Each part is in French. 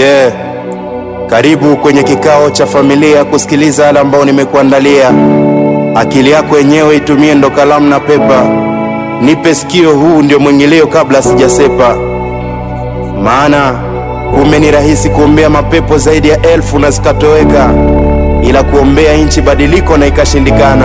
Yeah, karibu kwenye kikao cha familia kusikiliza yale ambao nimekuandalia. Akili yako yenyewe itumie ndo kalamu na pepa. Nipe sikio, huu ndio mwingilio kabla sijasepa. Maana kumbe ni rahisi kuombea mapepo zaidi ya 1000 na zikatoweka, ila kuombea nchi badiliko na ikashindikana.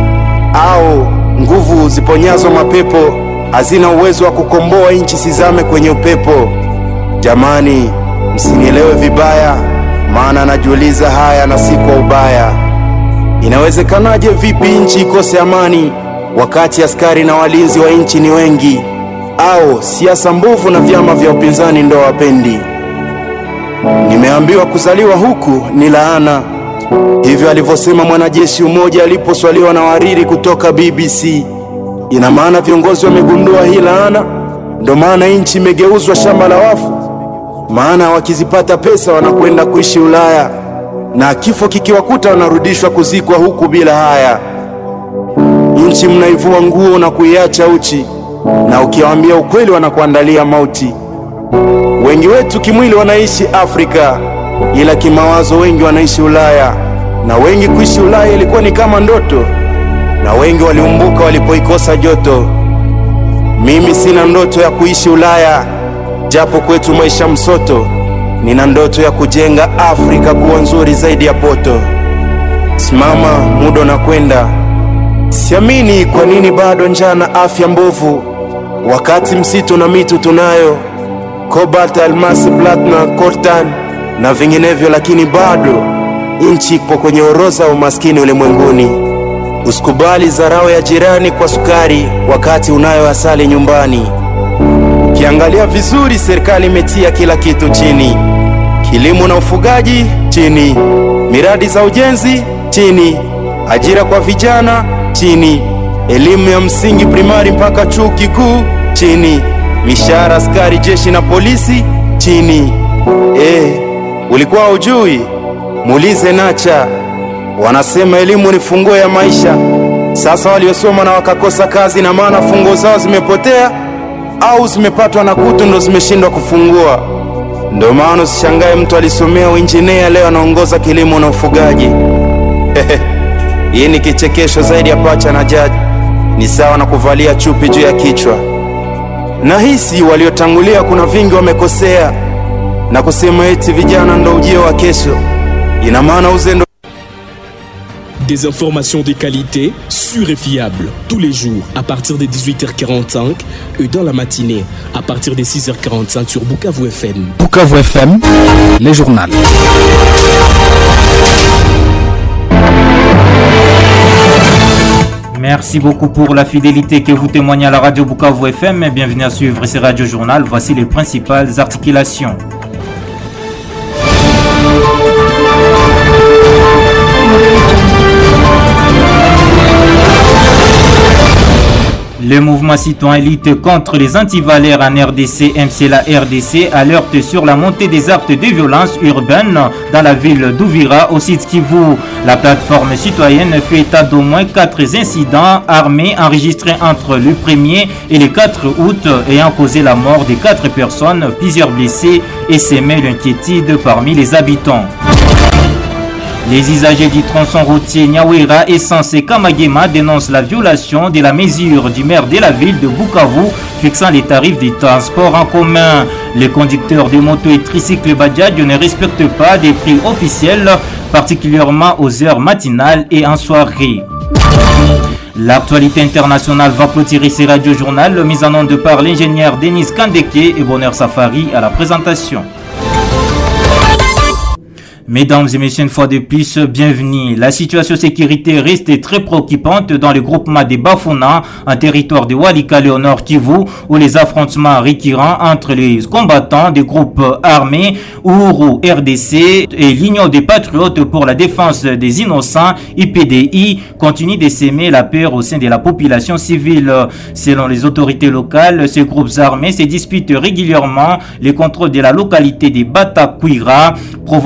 Au nguvu ziponyazo mapepo hazina uwezo wa kukomboa nchi sizame kwenye upepo. Jamani, msinielewe vibaya, maana najiuliza haya na si kwa ubaya. Inawezekanaje vipi nchi ikose amani wakati askari na walinzi wa nchi ni wengi? Au siasa mbovu na vyama vya upinzani ndo wapendi? Nimeambiwa kuzaliwa huku ni laana, hivyo alivyosema mwanajeshi mmoja aliposwaliwa na wariri kutoka BBC. Ina maana viongozi wamegundua hii laana, ndo maana nchi imegeuzwa shamba la wafu. Maana wakizipata pesa wanakwenda kuishi Ulaya, na kifo kikiwakuta wanarudishwa kuzikwa huku bila haya. Nchi mnaivua nguo na kuiacha uchi, na ukiwaambia ukweli wanakuandalia mauti. Wengi wetu kimwili wanaishi Afrika, ila kimawazo wengi wanaishi Ulaya. Na wengi kuishi Ulaya ilikuwa ni kama ndoto, na wengi waliumbuka walipoikosa joto. Mimi sina ndoto ya kuishi Ulaya, japo kwetu maisha msoto. Nina ndoto ya kujenga Afrika kuwa nzuri zaidi ya poto. Simama, muda na kwenda. Siamini kwa nini bado njaa na afya mbovu, wakati msitu na mitu tunayo, cobalt, almasi, platinum, coltan na vinginevyo, lakini bado nchi ipo kwenye orodha ya umaskini ulimwenguni. Usikubali dharau ya jirani kwa sukari wakati unayo asali nyumbani. Ukiangalia vizuri, serikali imetia kila kitu chini. Kilimo na ufugaji chini, miradi za ujenzi chini, ajira kwa vijana chini, elimu ya msingi primari mpaka chuo kikuu chini, mishahara askari jeshi na polisi chini. Ulikuwa hujui? Muulize Nacha. Wanasema elimu ni funguo ya maisha. Sasa waliosoma na wakakosa kazi, na maana funguo zao zimepotea au zimepatwa na kutu ndo zimeshindwa kufungua. Ndio maana usishangae mtu alisomea uinjinia leo anaongoza kilimo na ufugaji. Hii ni kichekesho zaidi ya pacha na jaji. Ni sawa na kuvalia chupi juu ya kichwa. Nahisi waliotangulia kuna vingi wamekosea na kusema eti vijana ndo ujio wa kesho. Ina maana uzendo. Des informations de qualité, sûres et fiables, tous les jours à partir de 18h45 et dans la matinée à partir de 6h45 sur Bukavu FM. Bukavu FM, les journaux. Merci beaucoup pour la fidélité que vous témoignez à la radio Bukavu FM. Bienvenue à suivre ce radio journal. Voici les principales articulations. Le mouvement citoyen lutte contre les antivalaires en RDC, MCLA RDC, alerte sur la montée des actes de violence urbaine dans la ville d'Ouvira au site Kivu. La plateforme citoyenne fait état d'au moins 4 incidents armés enregistrés entre le 1er et le 4 août ayant causé la mort de 4 personnes, plusieurs blessés et sémé l'inquiétude parmi les habitants. Les usagers du tronçon routier Nyawera Essence et Kamagema dénoncent la violation de la mesure du maire de la ville de Bukavu fixant les tarifs des transports en commun. Les conducteurs de motos et tricycles Bajaj ne respectent pas des prix officiels, particulièrement aux heures matinales et en soirée. L'actualité internationale va clôturer ces radio-journal, mise en onde par l'ingénieur Denis Kandeke et Bonheur Safari à la présentation. Mesdames et messieurs, une fois de plus, bienvenue. La situation sécurité reste très préoccupante dans le groupement des Bafuna, un territoire de Walikale au nord Kivu, où les affrontements récurrents entre les combattants des groupes armés Ouro RDC et l'Union des Patriotes pour la défense des innocents, IPDI, continuent de s'aimer la peur au sein de la population civile. Selon les autorités locales, ces groupes armés se disputent régulièrement le contrôle de la localité de Batakwira, provoquant des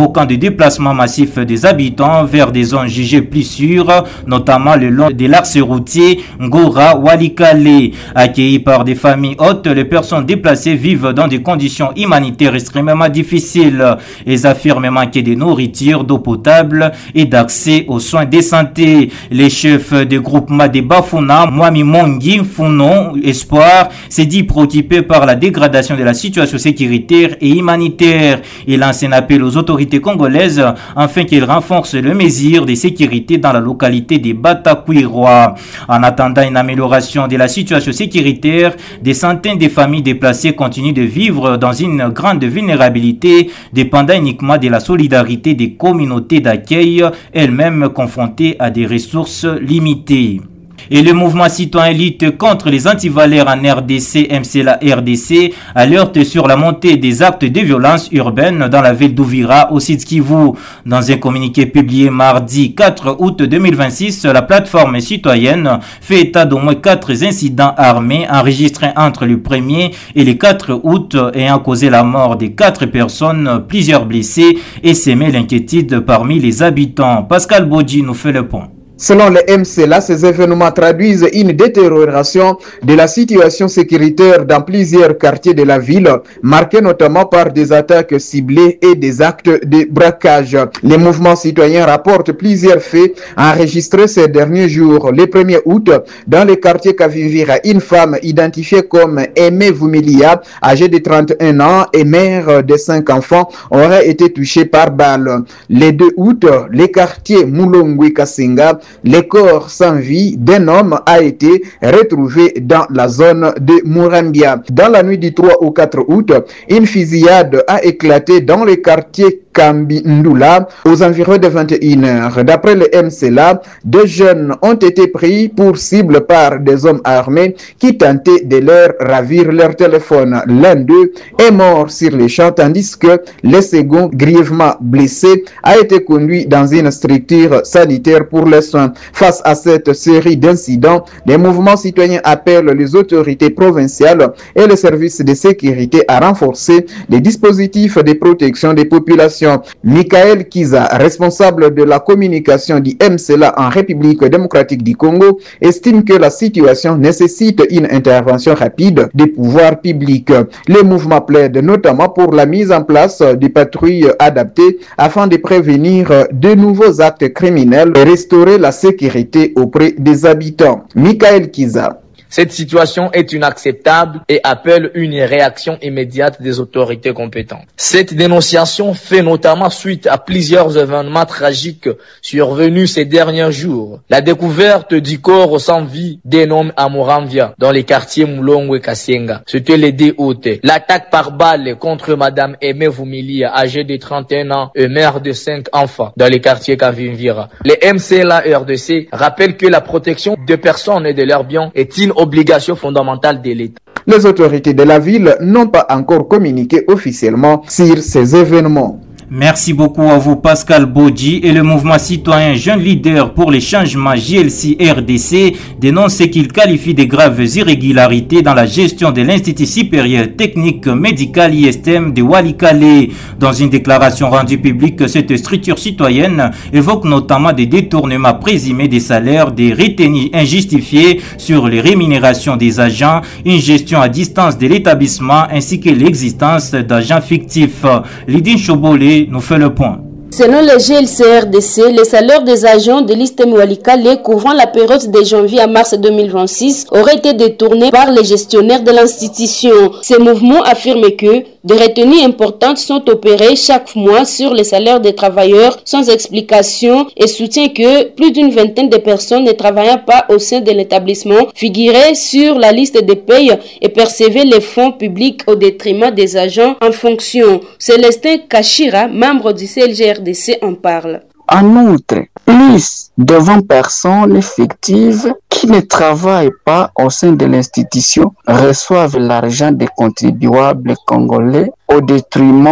déplacement massif des habitants vers des zones jugées plus sûres, notamment le long de l'axe routier Ngora-Walikale. Accueillis par des familles hôtes, les personnes déplacées vivent dans des conditions humanitaires extrêmement difficiles. Ils affirment manquer de nourriture, d'eau potable et d'accès aux soins de santé. Les chefs des groupements de Bafuna, Mwami Mongi, Funon, Espoir, s'est dit préoccupé par la dégradation de la situation sécuritaire et humanitaire. Il lance un appel aux autorités congolaises afin qu'elles renforcent les mesures de sécurité dans la localité de Batakwirwa. En attendant une amélioration de la situation sécuritaire, des centaines de familles déplacées continuent de vivre dans une grande vulnérabilité, dépendant uniquement de la solidarité des communautés d'accueil, elles-mêmes confrontées à des ressources limitées. Et le mouvement citoyen lutte contre les antivaleurs en RDC, MCLA RDC, alerte sur la montée des actes de violence urbaine dans la ville d'Ouvira au Sud Kivu. Dans un communiqué publié mardi 4 août 2026, la plateforme citoyenne fait état d'au moins 4 incidents armés enregistrés entre le 1er et le 4 août ayant causé la mort de 4 personnes, plusieurs blessés et sémé l'inquiétude parmi les habitants. Pascal Bodji nous fait le point. Selon le MCLA, ces événements traduisent une détérioration de la situation sécuritaire dans plusieurs quartiers de la ville, marqués notamment par des attaques ciblées et des actes de braquage. Les mouvements citoyens rapportent plusieurs faits enregistrés ces derniers jours. Le 1er août, dans le quartier Kavivira, une femme identifiée comme Aimé Vumilia, âgée de 31 ans et mère de 5 enfants, aurait été touchée par balle. Le 2 août, le quartier Mulongwe Kasenga, le corps sans vie d'un homme a été retrouvé dans la zone de Murambia. Dans la nuit du 3 au 4 août, une fusillade a éclaté dans le quartier Kambindula aux environs de 21h. D'après le MCLA, 2 jeunes ont été pris pour cible par des hommes armés qui tentaient de leur ravir leur téléphone. L'un d'eux est mort sur les champs tandis que le second, grièvement blessé, a été conduit dans une structure sanitaire pour les soins. Face à cette série d'incidents, les mouvements citoyens appellent les autorités provinciales et les services de sécurité à renforcer les dispositifs de protection des populations. Michael Kiza, responsable de la communication du MCLA en République démocratique du Congo, estime que la situation nécessite une intervention rapide des pouvoirs publics. Le mouvement plaide notamment pour la mise en place de patrouilles adaptées afin de prévenir de nouveaux actes criminels et restaurer la sécurité auprès des habitants. Michael Kiza. Cette situation est inacceptable et appelle une réaction immédiate des autorités compétentes. Cette dénonciation fait notamment suite à plusieurs événements tragiques survenus ces derniers jours. La découverte du corps sans vie d'un homme à Murambia dans les quartiers Mulongwe Kasenga. C'était le 2 août. L'attaque par balle contre Madame Aimé Vumilia, âgée de 31 ans et mère de 5 enfants dans les quartiers Kavimvira. Le MCLA RDC rappelle que la protection des personnes et de leurs biens est une obligation fondamentale de l'État. Les autorités de la ville n'ont pas encore communiqué officiellement sur ces événements. Merci beaucoup à vous Pascal Bodji. Et le mouvement citoyen Jeune Leader pour les changements JLC RDC dénonce ce qu'il qualifie de graves irrégularités dans la gestion de l'Institut supérieur technique médical ISTM de Walikale. Dans une déclaration rendue publique, cette structure citoyenne évoque notamment des détournements présumés des salaires, des retenues injustifiées sur les rémunérations des agents, une gestion à distance de l'établissement ainsi que l'existence d'agents fictifs. Lydine Chobolé nous fait le point. Selon le GLCRDC, les salaires des agents de l'ISTM Walikale couvrant la période de janvier à mars 2026 auraient été détournés par les gestionnaires de l'institution. Ces mouvements affirment que des retenues importantes sont opérées chaque mois sur les salaires des travailleurs sans explication et soutient que plus d'une vingtaine de personnes ne travaillant pas au sein de l'établissement figuraient sur la liste des payes et percevaient les fonds publics au détriment des agents en fonction. Célestin Kachira, membre du CLGRDC, en parle. En outre, plus de 20 personnes effectives qui ne travaillent pas au sein de l'institution reçoivent l'argent des contribuables congolais au détriment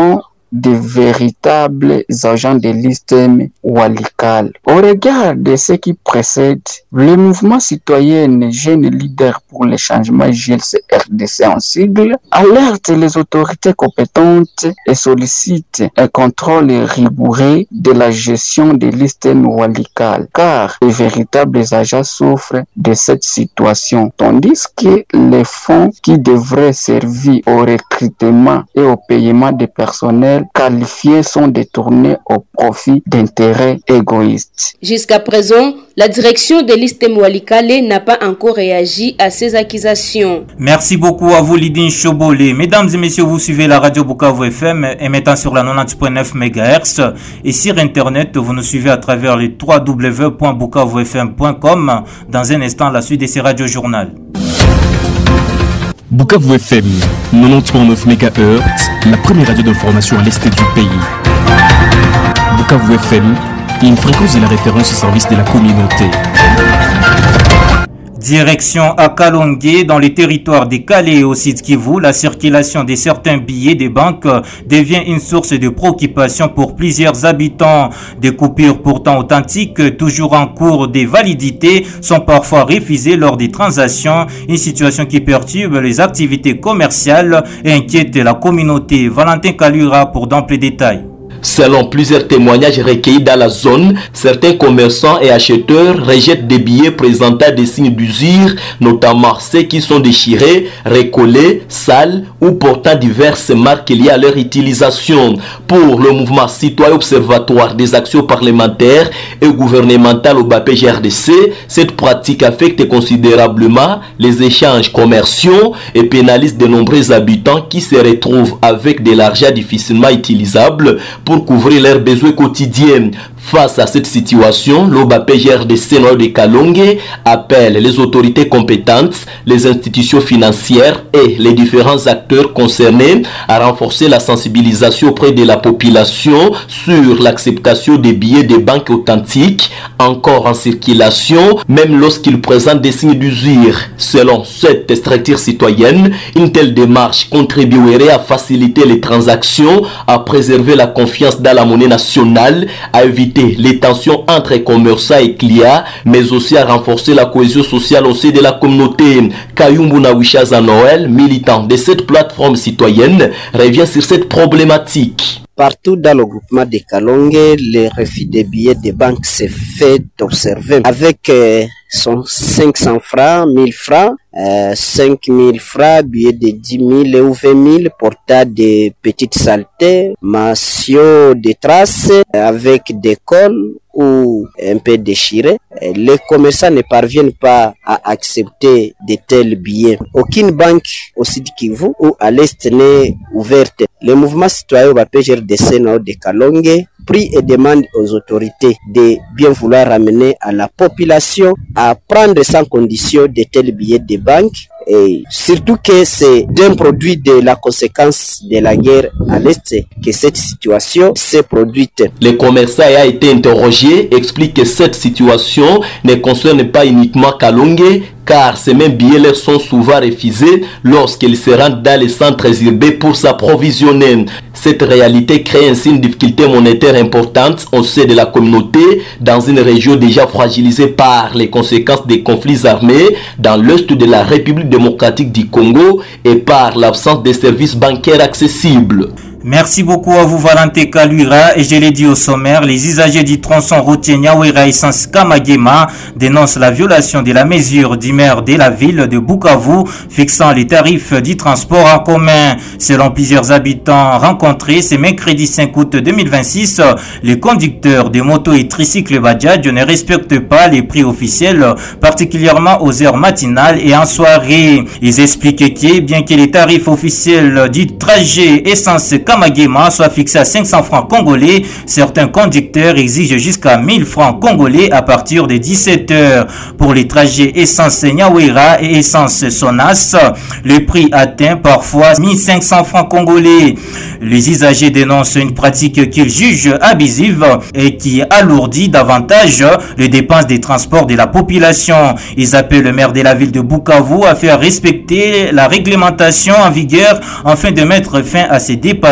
de véritables agents de l'ISTEM Walikale. Au regard de ce qui précède, le mouvement citoyen Jeunes Leaders pour le changement JLC-RDC en sigle alerte les autorités compétentes et sollicite un contrôle rigoureux de la gestion de l'ISTEM Walikale, car les véritables agents souffrent de cette situation, tandis que les fonds qui devraient servir au recrutement et au paiement des personnels qualifiés sont détournés au profit d'intérêts égoïstes. Jusqu'à présent, la direction de l'ISTEM Walikale n'a pas encore réagi à ces accusations. Merci beaucoup à vous, Lydine Chobolé. Mesdames et messieurs, vous suivez la radio Bukavu FM émettant sur la 90.9 MHz et sur Internet, vous nous suivez à travers les www.bukavufm.com. Dans un instant, la suite de ces radios journal. Bukavu FM 90.9 MHz, la première radio d'information à l'est du pays. Bukavu FM, une fréquence de la référence au service de la communauté. Direction à Kalongué, dans les territoires des Calais et au Sud Kivu, la circulation de certains billets des banques devient une source de préoccupation pour plusieurs habitants. Des coupures pourtant authentiques, toujours en cours de validité, sont parfois refusées lors des transactions, une situation qui perturbe les activités commerciales et inquiète la communauté. Valentin Kalura pour d'amples détails. Selon plusieurs témoignages recueillis dans la zone, certains commerçants et acheteurs rejettent des billets présentant des signes d'usure, notamment ceux qui sont déchirés, recollés, sales ou portant diverses marques liées à leur utilisation. Pour le mouvement citoyen observatoire des actions parlementaires et gouvernementales au BAPGRDC, cette pratique affecte considérablement les échanges commerciaux et pénalise de nombreux habitants qui se retrouvent avec de l'argent difficilement utilisable pour couvrir leurs besoins quotidiens. Face à cette situation, l'OBAPGRDC de Kalongué appelle les autorités compétentes, les institutions financières et les différents acteurs concernés à renforcer la sensibilisation auprès de la population sur l'acceptation des billets des banques authentiques encore en circulation, même lorsqu'ils présentent des signes d'usure. Selon cette structure citoyenne, une telle démarche contribuerait à faciliter les transactions, à préserver la confiance dans la monnaie nationale, à éviter les tensions entre commerçants et clients, mais aussi à renforcer la cohésion sociale au sein de la communauté. Kayumbu Nawishaza Noël, militant de cette plateforme citoyenne, revient sur cette problématique. Partout dans le groupement de Kalongué, le refus des billets de banque s'est fait observer avec son 500 francs, 1000 francs, 5000 francs, billets de 10 000 ou 20 000, portant des petites saletés, mentions de traces avec des cols ou un peu déchirés. Les commerçants ne parviennent pas à accepter de tels billets. Aucune banque au Sud Kivu ou à l'Est n'est ouverte. Le mouvement citoyen BAPGRDC de Kalongué prie et demande aux autorités de bien vouloir ramener à la population à prendre sans condition de tels billets de banque, et surtout que c'est d'un produit de la conséquence de la guerre à l'Est que cette situation s'est produite. Les commerçants ayant été interrogés expliquent que cette situation ne concerne pas uniquement Kalongué, car ces mêmes billets leur sont souvent refusés lorsqu'ils se rendent dans les centres urbains pour s'approvisionner. Cette réalité crée ainsi une difficulté monétaire importante au sein de la communauté dans une région déjà fragilisée par les conséquences des conflits armés dans l'est de la République démocratique du Congo et par l'absence de services bancaires accessibles. Merci beaucoup à vous Valentin Kalura, et je l'ai dit au sommaire, les usagers du tronçon routier Nyawera Essence Kamagema dénoncent la violation de la mesure du maire de la ville de Bukavu fixant les tarifs du transport en commun. Selon plusieurs habitants rencontrés ce mercredi 5 août 2026, les conducteurs de motos et tricycles Bajaj ne respectent pas les prix officiels, particulièrement aux heures matinales et en soirée. Ils expliquent que bien que les tarifs officiels du trajet Essence Kamagema soit fixé à 500 francs congolais, certains conducteurs exigent jusqu'à 1000 francs congolais à partir de 17 heures. Pour les trajets Essence Nyawera et Essence Sonas, le prix atteint parfois 1500 francs congolais. Les usagers dénoncent une pratique qu'ils jugent abusive et qui alourdit davantage les dépenses des transports de la population. Ils appellent le maire de la ville de Bukavu à faire respecter la réglementation en vigueur afin de mettre fin à ces dépassements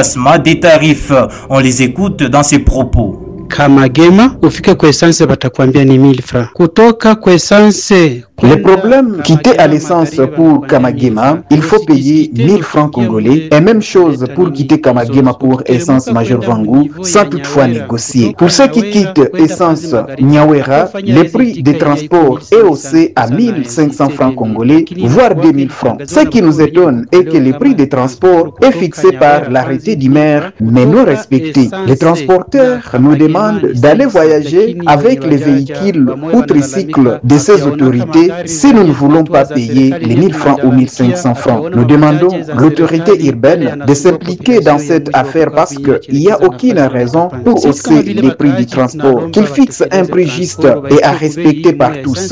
accroissement des tarifs. On les écoute dans ses propos. Kamagema ufike kwa essence batakwambia ni 1000 francs. Kutoka kwa essence le problème quitter à l'essence pour Kamagema, il faut payer 1000 francs congolais et même chose pour quitter Kamagema pour essence Major Vangu sans toutefois négocier. Pour ceux qui quittent essence Nyawera, le prix des transports est haussé à 1500 francs congolais, voire 2000 francs. Ce qui nous étonne est que le prix des transports est fixé par l'arrêté du maire mais non respecté. Les transporteurs nous demandent d'aller voyager avec les véhicules ou tricycles de ces autorités si nous ne voulons pas payer les 1000 francs ou 1500 francs. Nous demandons à l'autorité urbaine de s'impliquer dans cette affaire parce qu'il n'y a aucune raison pour hausser les prix du transport, qu'il fixe un prix juste et à respecter par tous.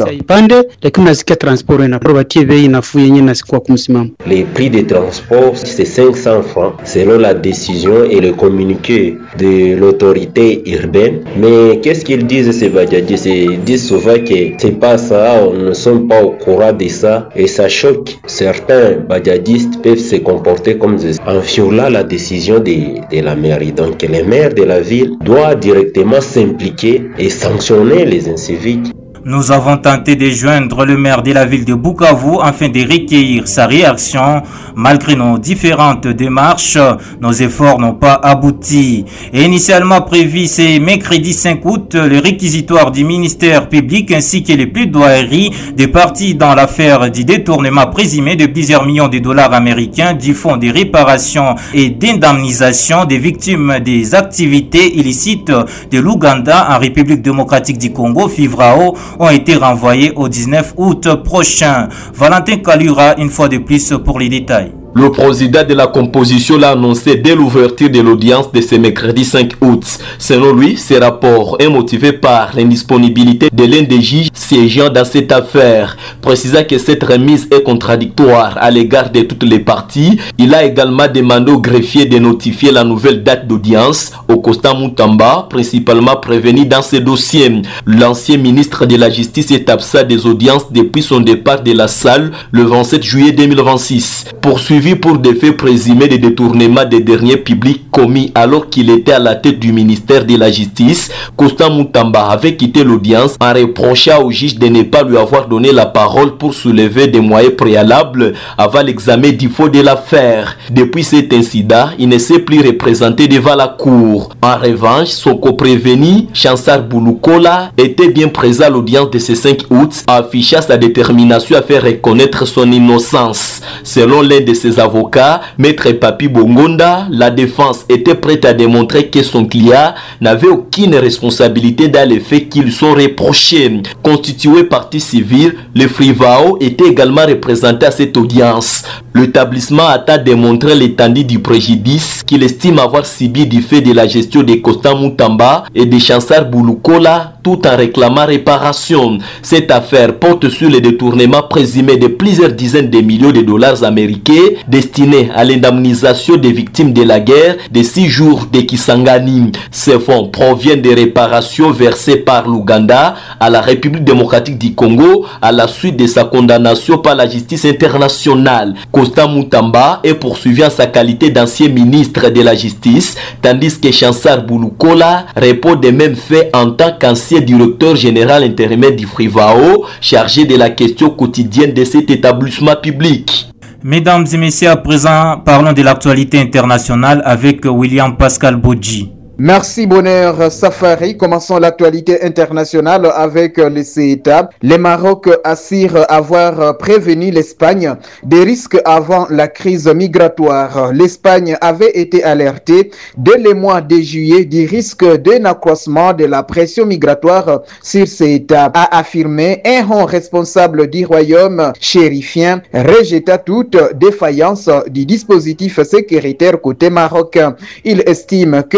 Les prix des transports, c'est 500 francs selon la décision et le communiqué de l'autorité urbaine. Mais qu'est-ce qu'ils disent ces bajadistes? Ils disent souvent que c'est pas ça, on ne sommes pas au courant de ça et ça choque. Certains bajadistes peuvent se comporter comme en violant la décision de la mairie. Donc les maires de la ville doivent directement s'impliquer et sanctionner les inciviques. Nous avons tenté de joindre le maire de la ville de Bukavu afin de recueillir sa réaction. Malgré nos différentes démarches, nos efforts n'ont pas abouti. Et initialement prévu, c'est mercredi 5 août, le réquisitoire du ministère public ainsi que les plaidoiries des parties dans l'affaire du détournement présumé de plusieurs millions de dollars américains du fonds de réparation et d'indemnisation des victimes des activités illicites de l'Ouganda en République démocratique du Congo, FIVRAO, ont été renvoyés au 19 août prochain. Valentin Kalura, une fois de plus pour les détails. Le président de la composition l'a annoncé dès l'ouverture de l'audience de ce mercredi 5 août. Selon lui, ce rapport est motivé par l'indisponibilité de l'un des juges siégeant dans cette affaire. Précisant que cette remise est contradictoire à l'égard de toutes les parties, il a également demandé au greffier de notifier la nouvelle date d'audience au Constant Moutamba, principalement prévenu dans ce dossier. L'ancien ministre de la Justice est absent des audiences depuis son départ de la salle le 27 juillet 2026. Poursuivi pour des faits présumés de détournement des derniers publics commis alors qu'il était à la tête du ministère de la Justice, Constant Moutamba avait quitté l'audience en reprochant au juge de ne pas lui avoir donné la parole pour soulever des moyens préalables avant l'examen du fond de l'affaire. Depuis cet incident, il ne s'est plus représenté devant la cour. En revanche, son coprévenu, Chansar Bouloukola, était bien présent à l'audience de ce 5 août, affichant sa détermination à faire reconnaître son innocence. Selon l'un de ses avocats, Maître Papi Bongonda, la défense était prête à démontrer que son client n'avait aucune responsabilité dans les faits qui lui sont reprochés. Constitué partie civile, le FIVRAO était également représenté à cette audience. L'établissement a démontré l'étendue du préjudice qu'il estime avoir subi du fait de la gestion de Constant Moutamba et de Chansar Bouloukola, tout en réclamant réparation. Cette affaire porte sur le détournement présumé de plusieurs dizaines de millions de dollars américains destinés à l'indemnisation des victimes de la guerre des 6 jours de Kisangani. Ces fonds proviennent des réparations versées par l'Ouganda à la République démocratique du Congo à la suite de sa condamnation par la justice internationale. Constant Moutamba est poursuivi en sa qualité d'ancien ministre de la Justice, tandis que Chansar Bouloukola répond des mêmes faits en tant qu'ancien directeur général intérimaire du FIVRAO, chargé de la question quotidienne de cet établissement public. Mesdames et messieurs, à présent, parlons de l'actualité internationale avec William Pascal Bodji. Merci Bonheur Safari. Commençons l'actualité internationale avec le CETA. Le Maroc assure avoir prévenu l'Espagne des risques avant la crise migratoire. L'Espagne avait été alertée dès le mois de juillet du risque d'un accroissement de la pression migratoire sur CETA, a affirmé un haut responsable du royaume chérifien, rejeta toute défaillance du dispositif sécuritaire côté marocain. Il estime que la question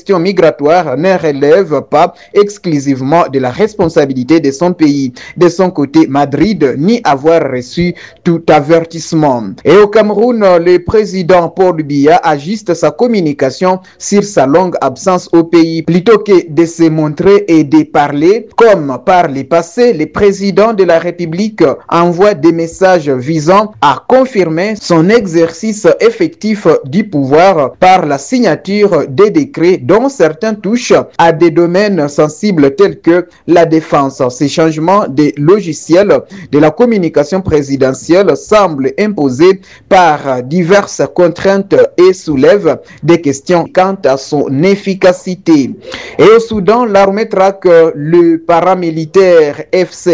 questions migratoires ne relèvent pas exclusivement de la responsabilité de son pays. De son côté, Madrid nie avoir reçu tout avertissement. Et au Cameroun, le président Paul Biya ajuste sa communication sur sa longue absence au pays. Plutôt que de se montrer et de parler, comme par le passé, le président de la République envoie des messages visant à confirmer son exercice effectif du pouvoir par la signature des décrets dont certains touchent à des domaines sensibles tels que la défense. Ces changements des logiciels de la communication présidentielle semblent imposés par diverses contraintes et soulèvent des questions quant à son efficacité. Et au Soudan, l'armée traque le paramilitaire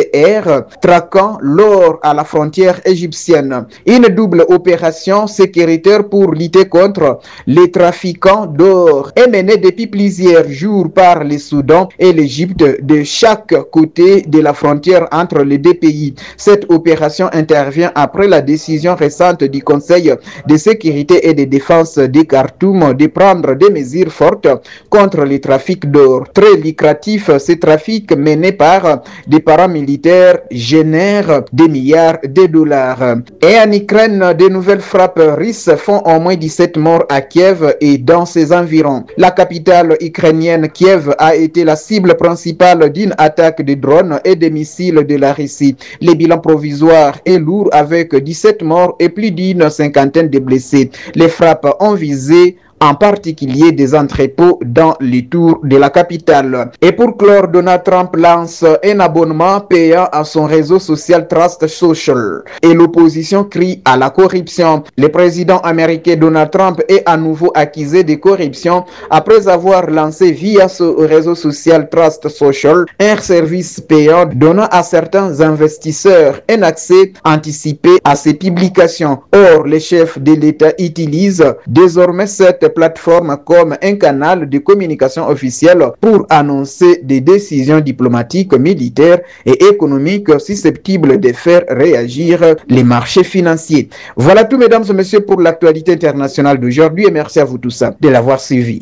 FCR traquant l'or à la frontière égyptienne. Une double opération sécuritaire pour lutter contre les trafiquants d'or est menée depuis plusieurs jours par le Soudan et l'Égypte de chaque côté de la frontière entre les deux pays. Cette opération intervient après la décision récente du Conseil de sécurité et de défense de Khartoum de prendre des mesures fortes contre les trafics d'or. Très lucratif, ces trafics menés par des paramilitaires génèrent des milliards de dollars. Et en Ukraine, de nouvelles frappes russes font au moins 17 morts à Kiev et dans ses environs. La capitale ukrainienne Kiev a été la cible principale d'une attaque de drones et de missiles de la Russie. Le bilan provisoire est lourd avec 17 morts et plus d'une cinquantaine de blessés. Les frappes ont visé en particulier des entrepôts dans les tours de la capitale. Et pour clore, Donald Trump lance un abonnement payant à son réseau social Trust Social. Et l'opposition crie à la corruption. Le président américain Donald Trump est à nouveau accusé de corruption après avoir lancé via ce réseau social Trust Social un service payant donnant à certains investisseurs un accès anticipé à ses publications. Or, le chef de l'État utilise désormais cette plateforme comme un canal de communication officielle pour annoncer des décisions diplomatiques, militaires et économiques susceptibles de faire réagir les marchés financiers. Voilà tout, mesdames et messieurs, pour l'actualité internationale d'aujourd'hui et merci à vous tous de l'avoir suivi.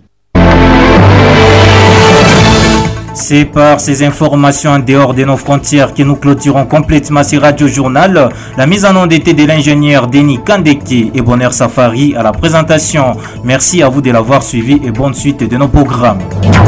C'est par ces informations en dehors de nos frontières que nous clôturons complètement ce Radio Journal. La mise en onde était de l'ingénieur Denis Kandeke et Bonheur Safari à la présentation. Merci à vous de l'avoir suivi et bonne suite de nos programmes.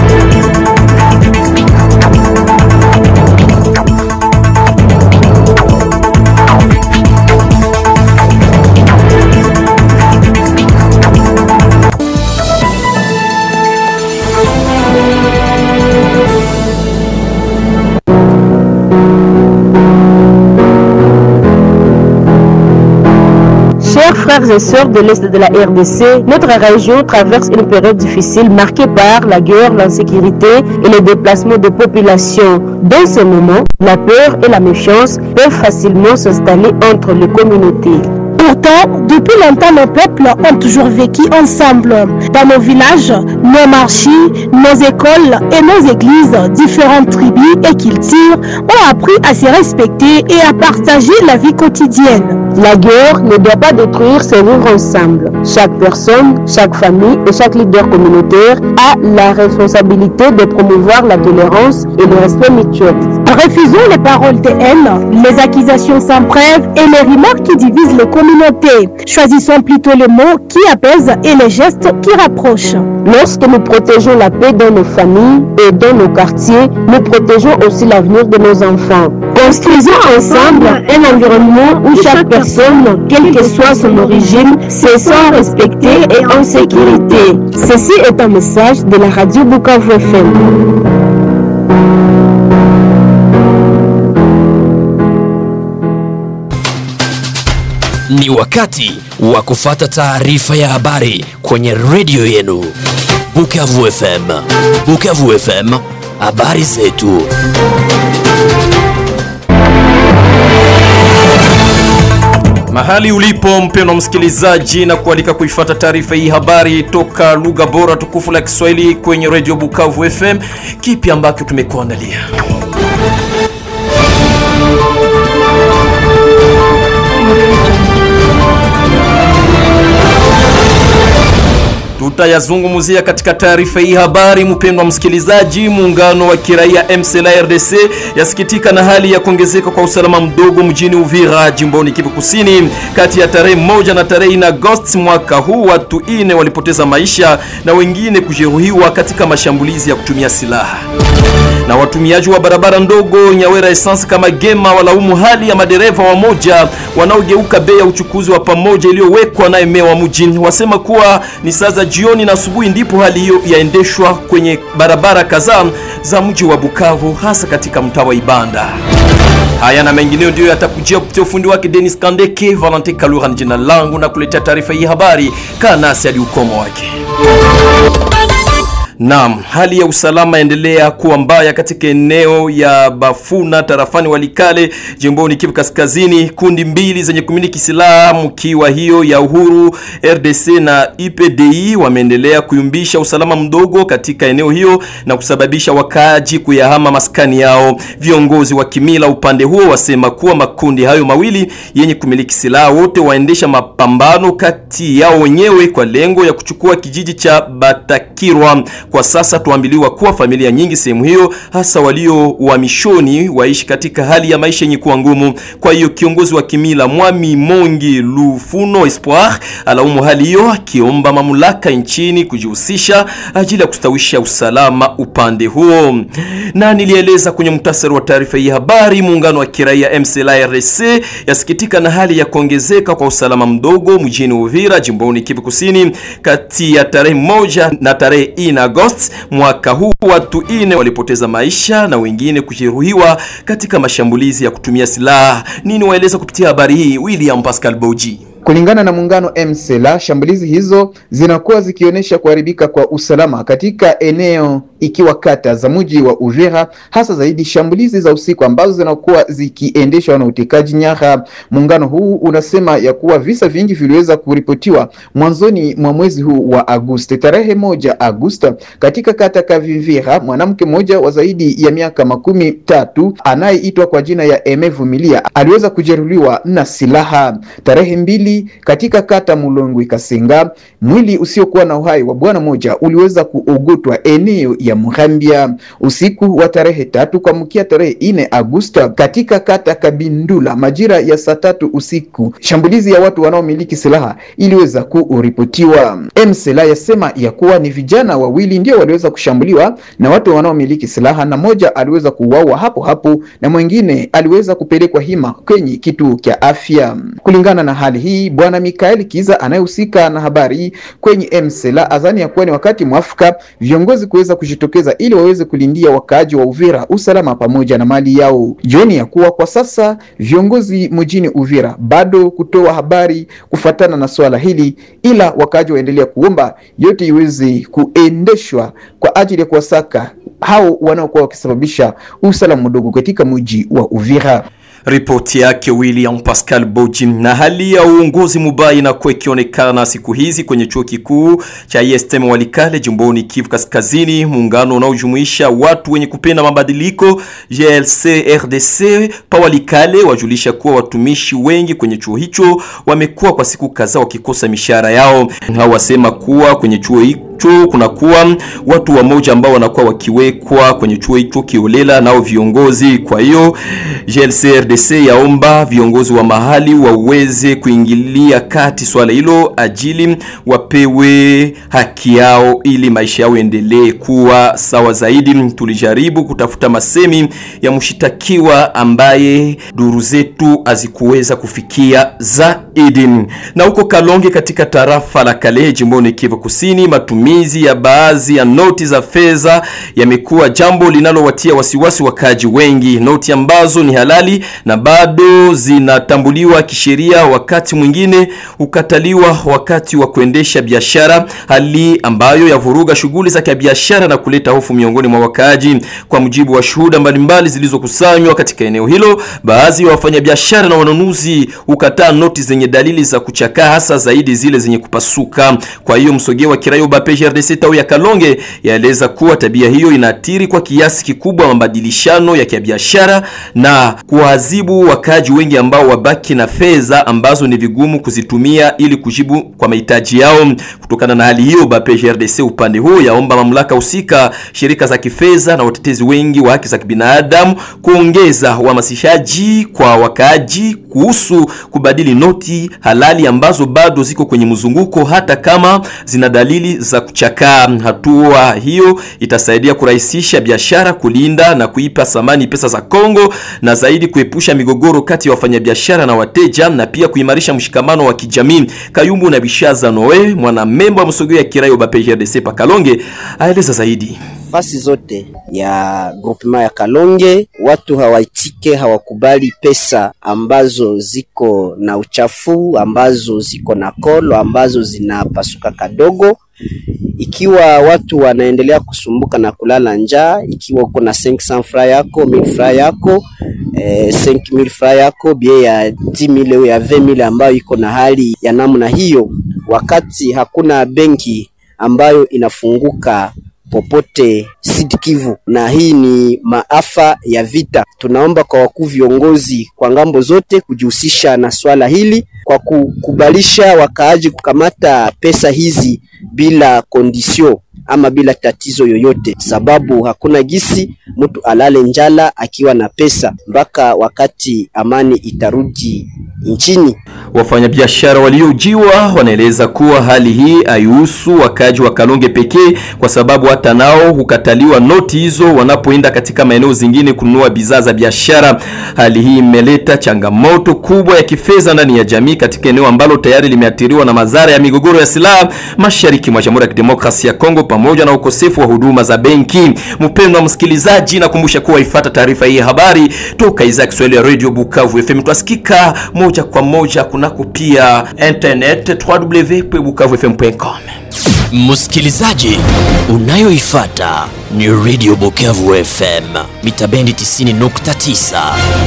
Chers frères et sœurs de l'Est de la RDC, notre région traverse une période difficile marquée par la guerre, l'insécurité et le déplacement de populations. Dans ce moment, la peur et la méfiance peuvent facilement s'installer entre les communautés. Pourtant, depuis longtemps, nos peuples ont toujours vécu ensemble. Dans nos villages, nos marchés, nos écoles et nos églises, différentes tribus et cultures ont appris à se respecter et à partager la vie quotidienne. La guerre ne doit pas détruire ce vivre ensemble. Chaque personne, chaque famille et chaque leader communautaire a la responsabilité de promouvoir la tolérance et le respect mutuel. Refusons les paroles de haine, les accusations sans preuve et les remarques qui divisent les communautés. Choisissons plutôt les mots qui apaisent et les gestes qui rapprochent. Lorsque nous protégeons la paix dans nos familles et dans nos quartiers, nous protégeons aussi l'avenir de nos enfants. Construisons ensemble un environnement où chaque personne, quelle que soit son origine, se sent respectée et en sécurité. Ceci est un message de la radio Bukavu FM. Ni wakati wa kufata taarifa ya habari kwenye redio yenu Bukavu FM. Bukavu FM, habari zetu. Mahali ulipo mpendwa msikilizaji, na kualika kuifuata taarifa hii habari toka lugha bora tukufu la Kiswahili kwenye Radio Bukavu FM. Kipi ambacho tumekuandalia? tutayazungumzia katika taarifa hii habari. Mpendwa msikilizaji, muungano wa kiraia MCLA RDC yasikitika na hali ya kuongezeka kwa usalama mdogo mjini Uvira jimboni Kivu Kusini. Kati ya tarehe 1 na tarehe 4 Agosti mwaka huu, watu 4 walipoteza maisha na wengine kujeruhiwa katika mashambulizi ya kutumia silaha. Na watumiaji wa barabara ndogo Nyawera Essence kama Gema walaumu hali ya madereva wamoja wanaogeuka bei ya uchukuzi wa pamoja iliyowekwa na meya wa mjini. Wasema kuwa ni saa za jioni na asubuhi ndipo hali hiyo yaendeshwa kwenye barabara kadhaa za mji wa Bukavu, hasa katika mtaa wa Ibanda. Haya na mengineo ndio yatakujia kupitia ufundi wake Dennis Kandeke. Valentin Kalura ni jina langu na kuletea taarifa hii habari kanasi hadi ukomo wake. Naam, hali ya usalama endelea kuwa mbaya katika eneo ya Bafuna tarafani Walikale jimboni Kivu Kaskazini. Kundi mbili zenye kumiliki silaha mkiwa hiyo ya Uhuru RDC na IPDI wameendelea kuyumbisha usalama mdogo katika eneo hiyo na kusababisha wakaaji kuyahama maskani yao. Viongozi wa kimila upande huo wasema kuwa makundi hayo mawili yenye kumiliki silaha wote waendesha mapambano kati yao wenyewe kwa lengo ya kuchukua kijiji cha Batakirwa. Kwa sasa tuambiliwa kuwa familia nyingi sehemu hiyo, hasa walio wa mishoni, waishi katika hali ya maisha yenye kuwa ngumu. Kwa hiyo kiongozi wa kimila Mwami Mongi Lufuno Espoir alaumu hali hiyo, akiomba mamlaka nchini kujihusisha ajili ya kustawisha usalama upande huo. Na nilieleza kwenye mtasari wa taarifa hii habari, muungano wa kiraia MCLA RDC yasikitika na hali ya kuongezeka kwa usalama mdogo mjini Uvira jimboni Kivu Kusini. Kati ya tarehe 1 na tarehe 4 Agosti mwaka huu, watu 4 walipoteza maisha na wengine kujeruhiwa katika mashambulizi ya kutumia silaha. Nini waeleza kupitia habari hii William Pascal Boji? Kulingana na muungano MCLA, shambulizi hizo zinakuwa zikionyesha kuharibika kwa usalama katika eneo ikiwa kata za mji wa Uvira, hasa zaidi shambulizi za usiku ambazo zinakuwa zikiendeshwa na utekaji nyara. Muungano huu unasema ya kuwa visa vingi viliweza kuripotiwa mwanzoni mwa mwezi huu wa Agosti. Tarehe 1 Agosti katika kata Kavivira, mwanamke mmoja wa zaidi ya miaka 13 anayeitwa kwa jina ya Emevumilia aliweza kujeruhiwa na silaha. Tarehe 2 katika kata Mulongwe Kasenga, mwili usiokuwa na uhai wa bwana moja uliweza kuogotwa eneo ya Murambia. Usiku wa tarehe 3 kuamkia tarehe 4 Agosti katika kata Kabindula majira ya saa 3 usiku, shambulizi ya watu wanaomiliki silaha iliweza kuripotiwa. MCLA yasema ya kuwa ni vijana wawili ndio waliweza kushambuliwa na watu wanaomiliki silaha, na moja aliweza kuuawa hapo hapo na mwingine aliweza kupelekwa hima kwenye kituo cha afya. Kulingana na hali hii, bwana Mikael Kiza anayehusika na habari kwenye MCLA azani ya kuwa ni wakati mwafaka viongozi kuweza kujitokeza ili waweze kulindia wakaaji wa Uvira usalama pamoja na mali yao. Jioni ya kuwa kwa sasa viongozi mjini Uvira bado kutoa habari kufatana na swala hili, ila wakaaji waendelea kuomba yote iweze kuendeshwa kwa ajili ya kuwasaka hao wanaokuwa wakisababisha usalama mdogo katika mji wa Uvira. Ripoti yake William Pascal Bojin. Na hali ya uongozi mubaya inakuwa ikionekana siku hizi kwenye chuo kikuu cha ISTM Walikale jimboni Kivu Kaskazini. Muungano unaojumuisha watu wenye kupenda mabadiliko GLC RDC pa Walikale wajulisha kuwa watumishi wengi kwenye chuo hicho wamekuwa kwa siku kadhaa wakikosa mishahara yao. Hao wasema kuwa kwenye chuo hicho kuna kuwa watu wamoja ambao wanakuwa wakiwekwa kwenye chuo hicho kiolela nao viongozi. Kwa hiyo GLC RDC yaomba viongozi wa mahali waweze kuingilia kati swala hilo ajili wapewe haki yao ili maisha yao endelee kuwa sawa zaidi. Tulijaribu kutafuta masemi ya mshitakiwa ambaye duru zetu hazikuweza kufikia zaidi. Na huko Kalonge katika tarafa la Kalehe jimboni Kivu Kusini, matumizi ya baadhi ya noti za fedha yamekuwa jambo linalowatia wasiwasi wakaji wengi. Noti ambazo ni halali na bado zinatambuliwa kisheria, wakati mwingine ukataliwa wakati wa kuendesha biashara, hali ambayo yavuruga shughuli za kibiashara na kuleta hofu miongoni mwa wakaji. Kwa mujibu wa shuhuda mbalimbali zilizokusanywa katika eneo hilo, baadhi ya wafanyabiashara na wanunuzi ukataa noti zenye dalili za kuchakaa, hasa zaidi zile zenye kupasuka. Kwa hiyo Msogeo wa Kirayo Bape PGRDC tawi ya Kalonge yaeleza kuwa tabia hiyo inaathiri kwa kiasi kikubwa mabadilishano ya kibiashara na kuadhibu wakaji wengi ambao wabaki na fedha ambazo ni vigumu kuzitumia ili kujibu kwa mahitaji yao. Kutokana na hali hiyo, PGRDC upande huo yaomba mamlaka husika, shirika za kifedha na watetezi wengi wa haki za kibinadamu kuongeza uhamasishaji kwa wakaji kuhusu kubadili noti halali ambazo bado ziko kwenye mzunguko hata kama zina dalili za kuchakaa. Hatua hiyo itasaidia kurahisisha biashara, kulinda na kuipa thamani pesa za Kongo na zaidi kuepusha migogoro kati ya wafanyabiashara na wateja na pia kuimarisha mshikamano wa kijamii. Kayumbu na Bishaza Noe, mwanamemba wa msogeo ya kirayo ba PGRDC pa Kalonge, aeleza zaidi. Fasi zote ya groupement ya Kalonge watu hawaitike, hawakubali pesa ambazo ziko na uchafu, ambazo ziko na kolo, ambazo zinapasuka kadogo. Ikiwa watu wanaendelea kusumbuka na kulala njaa, ikiwa uko na 500 francs yako, 1000 francs yako, 5000 francs yako, bie ya 10000 au ya 20000 ambayo iko na hali ya namna hiyo, wakati hakuna benki ambayo inafunguka popote Sud Kivu, na hii ni maafa ya vita. Tunaomba kwa wakuu viongozi kwa ngambo zote kujihusisha na swala hili kwa kukubalisha wakaaji kukamata pesa hizi bila kondisio ama bila tatizo yoyote, sababu hakuna gisi mtu alale njala akiwa na pesa mpaka wakati amani itarudi nchini. Wafanyabiashara waliojiwa wanaeleza kuwa hali hii haihusu wakaji wa Kalonge pekee, kwa sababu hata nao hukataliwa noti hizo wanapoenda katika maeneo zingine kununua bidhaa za biashara. Hali hii imeleta changamoto kubwa ya kifedha ndani ya jamii katika eneo ambalo tayari limeathiriwa na madhara ya migogoro ya silaha mashariki mwa Jamhuri ya Kidemokrasia ya Kongo pamoja na ukosefu wa huduma za benki. Mpendwa msikilizaji, nakumbusha kuwa ifuata taarifa hii habari toka idhaa ya Kiswahili ya Radio Bukavu FM. Tunasikika moja kwa moja kunako pia internet www.bukavufm.com. Msikilizaji, unayoifuata ni Radio Bukavu FM mitabendi 90.9.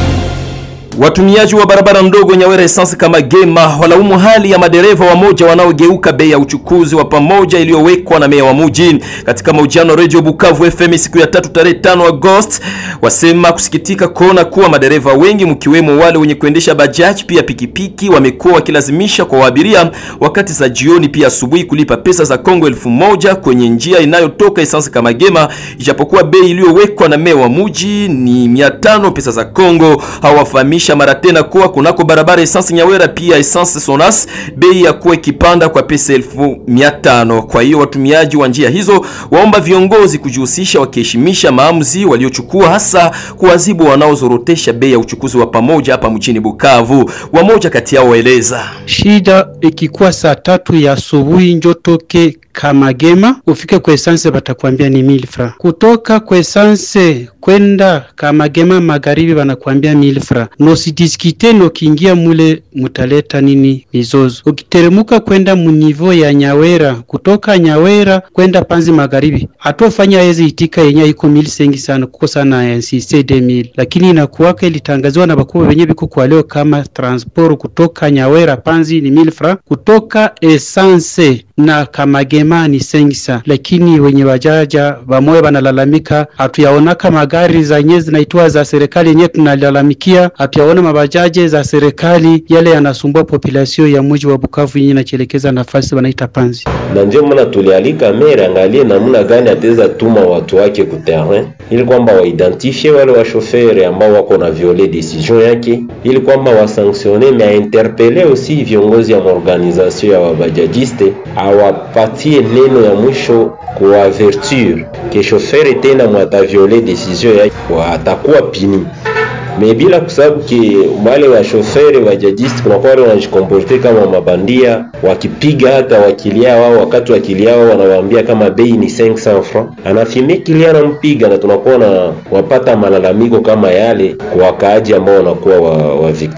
Watumiaji wa barabara ndogo Nyawera Essence kama Gema walaumu hali ya madereva wamoja wanaogeuka bei ya uchukuzi wa pamoja iliyowekwa na meya wa mji. Katika mahojiano Radio Bukavu FM siku ya 3 tarehe 5 Agosti, wasema kusikitika kuona kuwa madereva wengi mkiwemo wale wenye kuendesha bajaji pia pikipiki wamekuwa wakilazimisha kwa abiria wakati za jioni pia asubuhi kulipa pesa za Kongo 1000 kwenye njia inayotoka Essence kama Gema, ijapokuwa bei iliyowekwa na meya wa mji ni 500 pesa za Kongo. Hawafahamisha mara tena kuwa kunako barabara Essence Nyawera pia Essence Sonas bei ya kuwa ikipanda kwa pesa 1500. Kwa hiyo watumiaji wa njia hizo waomba viongozi kujihusisha wakiheshimisha maamuzi waliochukua, hasa kuadhibu wanaozorotesha bei ya uchukuzi wa pamoja hapa mjini Bukavu. Wamoja kati yao waeleza shida ikikuwa saa 3 ya asubuhi njotoke kama Gema ufike kwa Essence batakwambia ni 1000 francs. Kutoka kwa Essence kwenda kama Gema magharibi banakwambia 1000 francs. No sidiskite no kiingia mule mutaleta nini mizozo. Ukiteremuka kwenda munivo ya Nyawera, kutoka Nyawera kwenda Panzi magharibi atofanya hezi itika yenye iko 1500 sana kuko sana NCC2000, lakini inakuwaka ilitangazwa na bakubwa wenye biko kwa leo kama transport kutoka Nyawera Panzi ni 1000 francs, kutoka Essence na kama Gema ni 500, lakini wenye wajaja bamoe banalalamika hatuyaona kama gari za nyezi zinaitwa za serikali yenyewe tunalalamikia, hatuyaona mabajaje za serikali yale yanasumbua population ya mji wa Bukavu yenyewe inachelekeza nafasi wanaita Panzi. Na ndio maana tulialika mere angalie namna gani ataweza tuma watu wake ku terrain ili kwamba waidentifie wale wa chauffeur ambao wako na violer decision yake, ili kwamba wasanctionne na interpeller aussi viongozi ya organisation ya wabajajiste awapatie neno ya mwisho kwa avertir que chauffeur tena mwata violer decision yake atakuwa pini. Mais bila kusababu ki wale wa chauffeur bajajiste kuna kwa wanajikomporte kama mabandia, wakipiga hata wakilia wao, wakati wakilia wao wanawaambia kama bei ni 500 francs, anafime kilia na mpiga, na tunakuwa na wapata malalamiko kama yale kwa wakaaji ambao wanakuwa wa victim.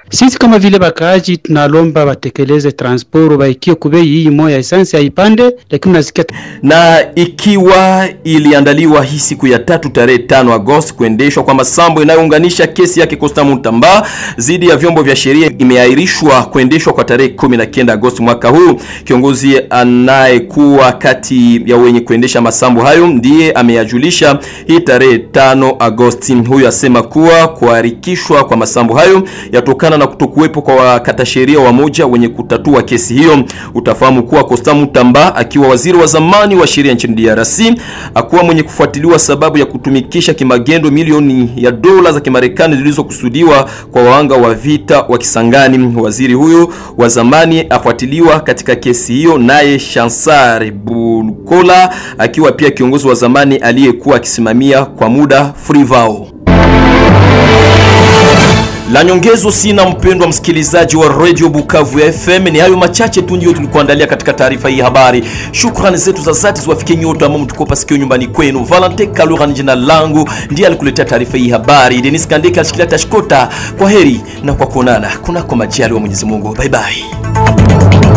Sisi kama vile bakaaji tunalomba batekeleze transport baikie kubei hii moya essence ya ipande, lakini nasikia na ikiwa iliandaliwa hii siku ya 3 tarehe 5 Agosti kuendeshwa kwa masambo inayounganisha kesi yake Costa Mutamba zidi ya vyombo vya sheria imeahirishwa kuendeshwa kwa tarehe 19 Agosti mwaka huu. Kiongozi anayekuwa kati ya wenye kuendesha masambo hayo ndiye ameyajulisha hii tarehe 5 Agosti. Huyu asema kuwa kuharikishwa kwa masambo hayo yatokana na kutokuwepo kwa wakata sheria wamoja wenye kutatua kesi hiyo. Utafahamu kuwa Costa Mutamba akiwa waziri wa zamani wa sheria nchini DRC akuwa mwenye kufuatiliwa sababu ya kutumikisha kimagendo milioni ya dola za Kimarekani zilizokusudiwa kwa wahanga wa vita wa Kisangani. Waziri huyo wa zamani afuatiliwa katika kesi hiyo, naye Chansar Bukola akiwa pia kiongozi wa zamani aliyekuwa akisimamia kwa muda Frivao. La nyongezo sina, mpendwa msikilizaji wa Radio Bukavu FM. Ni hayo machache tu ndio tulikuandalia katika taarifa hii habari. Shukrani zetu za dhati ziwafikie nyote ambao mtukopa sikio nyumbani kwenu. Valentin Kalura jina langu, ndiye alikuletea taarifa hii habari. Denis Kandeka alishikilia tashkota. Kwa heri na kwa kuonana kunako majaliwa Mwenyezi Mungu. Bye bye.